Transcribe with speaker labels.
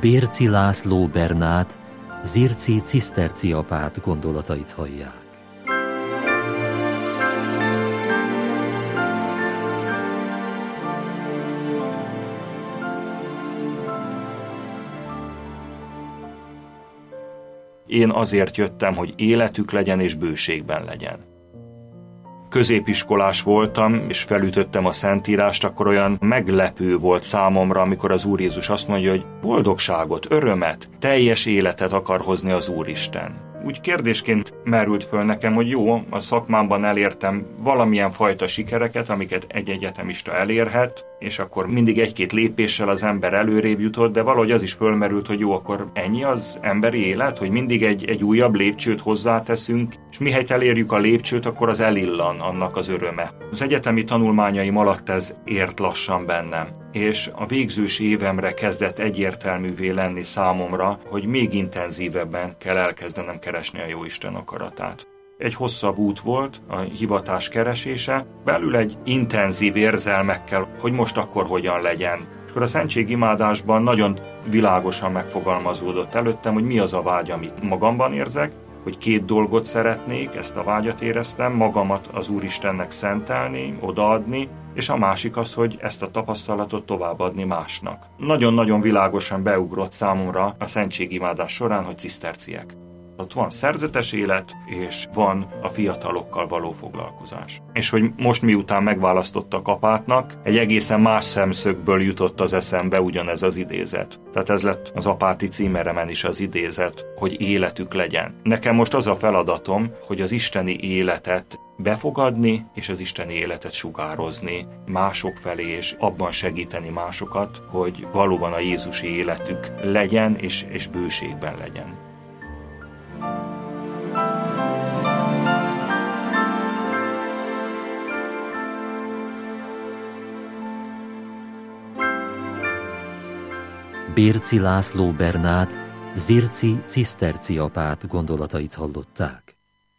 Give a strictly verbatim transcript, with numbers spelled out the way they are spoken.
Speaker 1: Bérczy László Bernát, Zirczy Ciszterci apát gondolatait hallják.
Speaker 2: Én azért jöttem, hogy életük legyen és bőségben legyen. Középiskolás voltam, és felütöttem a Szentírást, akkor olyan meglepő volt számomra, amikor az Úr Jézus azt mondja, hogy boldogságot, örömet, teljes életet akar hozni az Úristen. Úgy kérdésként merült föl nekem, hogy jó, a szakmámban elértem valamilyen fajta sikereket, amiket egy egyetemista elérhet, és akkor mindig egy-két lépéssel az ember előrébb jutott, de valahogy az is fölmerült, hogy jó, akkor ennyi az emberi élet, hogy mindig egy, egy újabb lépcsőt hozzáteszünk, és mihelyt elérjük a lépcsőt, akkor az elillan annak az öröme. Az egyetemi tanulmányaim alatt ez ért lassan bennem, és a végzős évemre kezdett egyértelművé lenni számomra, hogy még intenzívebben kell elkezdenem keresni a Jóisten akaratát. Egy hosszabb út volt a hivatás keresése, belül egy intenzív érzelmekkel, hogy most akkor hogyan legyen. És akkor a szentségimádásban nagyon világosan megfogalmazódott előttem, hogy mi az a vágy, amit magamban érzek, hogy két dolgot szeretnék, ezt a vágyat éreztem, magamat az Úristennek szentelni, odaadni, és a másik az, hogy ezt a tapasztalatot továbbadni másnak. Nagyon-nagyon világosan beugrott számomra a szentségimádás során, hogy ciszterciek. Ott van szerzetes élet, és van a fiatalokkal való foglalkozás. És hogy most miután megválasztottak apátnak, egy egészen más szemszögből jutott az eszembe ugyanez az idézet. Tehát ez lett az apáti címeremen is az idézet, hogy életük legyen. Nekem most az a feladatom, hogy az isteni életet befogadni, és az isteni életet sugározni mások felé, és abban segíteni másokat, hogy valóban a Jézusi életük legyen, és, és bőségben legyen.
Speaker 1: Bérczy László Bernát, Zirczy Ciszterci apát gondolatait hallották.